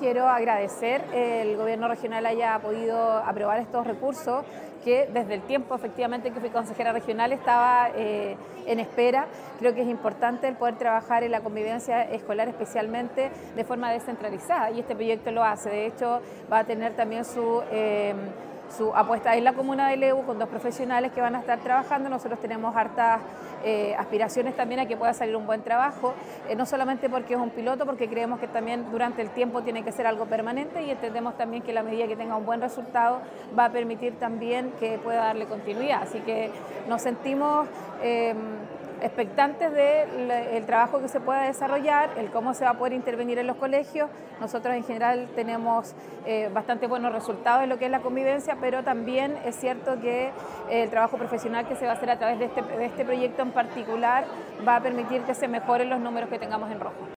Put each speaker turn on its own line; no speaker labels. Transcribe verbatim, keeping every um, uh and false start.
quiero agradecer el gobierno regional haya podido aprobar estos recursos que desde el tiempo efectivamente que fui consejera regional estaba eh, en espera. Creo que es importante el poder trabajar en la convivencia escolar especialmente de forma descentralizada y este proyecto lo hace. De hecho va a tener también su... Eh, su apuesta en la comuna de Lebu con dos profesionales que van a estar trabajando. Nosotros tenemos hartas eh, aspiraciones también a que pueda salir un buen trabajo, eh, no solamente porque es un piloto, porque creemos que también durante el tiempo tiene que ser algo permanente y entendemos también que la medida que tenga un buen resultado va a permitir también que pueda darle continuidad. Así que nos sentimos eh, expectantes del trabajo que se pueda desarrollar, el cómo se va a poder intervenir en los colegios. Nosotros en general tenemos eh, bastante buenos resultados en lo que es la convivencia, pero también es cierto que el trabajo profesional que se va a hacer a través de este, de este proyecto en particular va a permitir que se mejoren los números que tengamos en rojo.